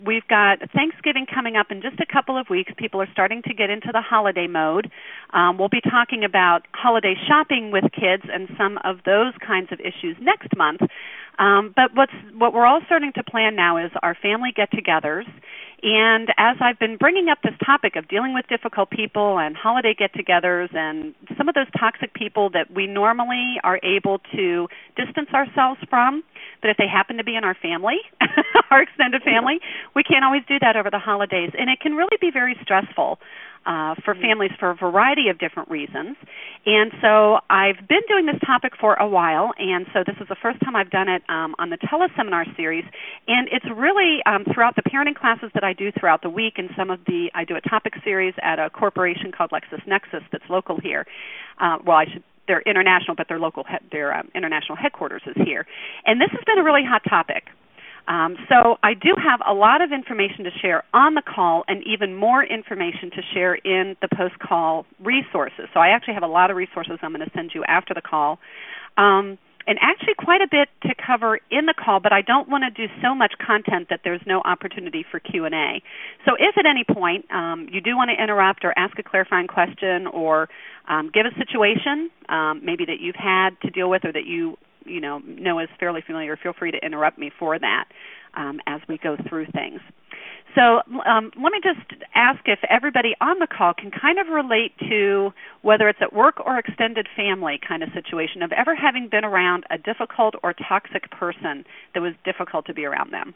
We've got Thanksgiving coming up in just a couple of weeks. People are starting to get into the holiday mode. We'll be talking about holiday shopping with kids and some of those kinds of issues next month. But what we're all starting to plan now is our family get-togethers. And as I've been bringing up this topic of dealing with difficult people and holiday get-togethers and some of those toxic people that we normally are able to distance ourselves from, but if they happen to be in our family, our extended family, we can't always do that over the holidays. And it can really be very stressful for families for a variety of different reasons. And so I've been doing this topic for a while, and so this is the first time I've done it on the teleseminar series. And it's really throughout the parenting classes that I do throughout the week, and I do a topic series at a corporation called LexisNexis that's local here. They're international, but their international headquarters is here. And this has been a really hot topic. So I do have a lot of information to share on the call and even more information to share in the post-call resources. So I actually have a lot of resources I'm going to send you after the call. And actually quite a bit to cover in the call, but I don't want to do so much content that there's no opportunity for Q&A. So if at any point you do want to interrupt or ask a clarifying question or give a situation maybe that you've had to deal with or that you know is fairly familiar, feel free to interrupt me for that as we go through things. So let me just ask if everybody on the call can kind of relate to whether it's at work or extended family kind of situation of ever having been around a difficult or toxic person that was difficult to be around them.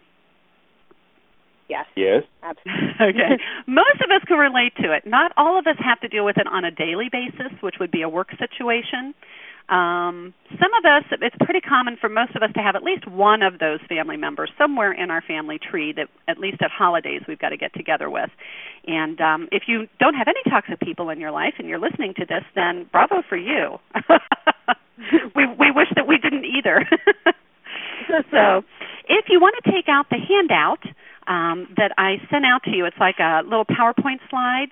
Yes. Yes. Absolutely. Okay. Most of us can relate to it. Not all of us have to deal with it on a daily basis, which would be a work situation. Some of us, it's pretty common for most of us to have at least one of those family members somewhere in our family tree that at least at holidays we've got to get together with. And if you don't have any toxic people in your life and you're listening to this, then bravo for you. we wish that we didn't either. So if you want to take out the handout that I sent out to you, it's like a little PowerPoint slides.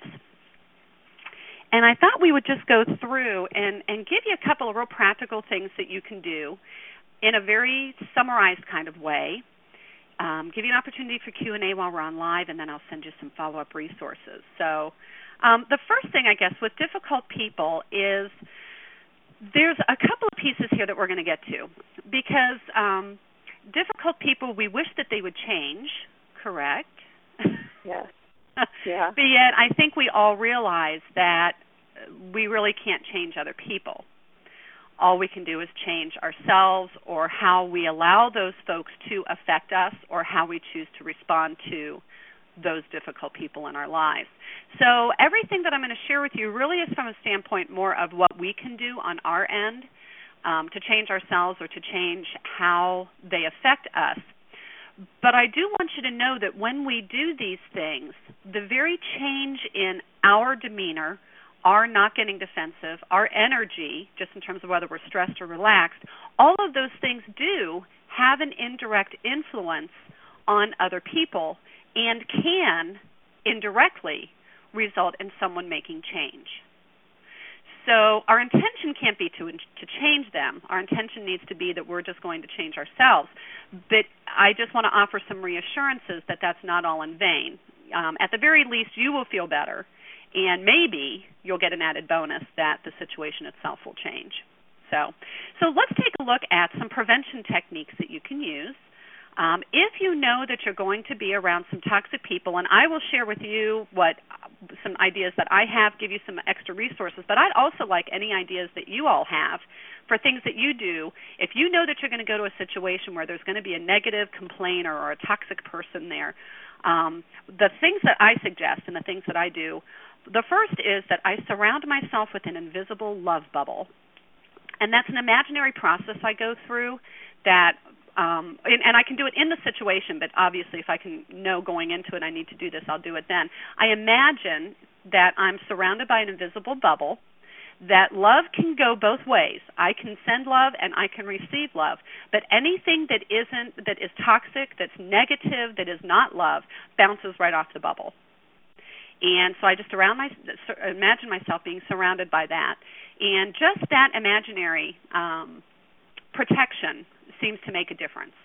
And I thought we would just go through and give you a couple of real practical things that you can do in a very summarized kind of way, give you an opportunity for Q&A while we're on live, and then I'll send you some follow-up resources. So the first thing, I guess, with difficult people is there's a couple of pieces here that we're going to get to. Because difficult people, we wish that they would change, correct? Yes. Yeah. But yet I think we all realize that we really can't change other people. All we can do is change ourselves or how we allow those folks to affect us or how we choose to respond to those difficult people in our lives. So everything that I'm going to share with you really is from a standpoint more of what we can do on our end to change ourselves or to change how they affect us. But I do want you to know that when we do these things, the very change in our demeanor, our not getting defensive, our energy, just in terms of whether we're stressed or relaxed, all of those things do have an indirect influence on other people and can indirectly result in someone making change. So our intention can't be to change them. Our intention needs to be that we're just going to change ourselves. But I just want to offer some reassurances that that's not all in vain. At the very least, you will feel better, and maybe you'll get an added bonus that the situation itself will change. So let's take a look at some prevention techniques that you can use. If you know that you're going to be around some toxic people, and I will share with you some ideas that I have, give you some extra resources, but I'd also like any ideas that you all have for things that you do. If you know that you're going to go to a situation where there's going to be a negative complainer or a toxic person there, the things that I suggest and the things that I do, the first is that I surround myself with an invisible love bubble. And that's an imaginary process I go through that and I can do it in the situation, but obviously if I can know going into it I need to do this, I'll do it then. I imagine that I'm surrounded by an invisible bubble, that love can go both ways. I can send love and I can receive love, but anything that is toxic, that's negative, that is not love, bounces right off the bubble. And so I just imagine myself being surrounded by that. And just that imaginary protection seems to make a difference.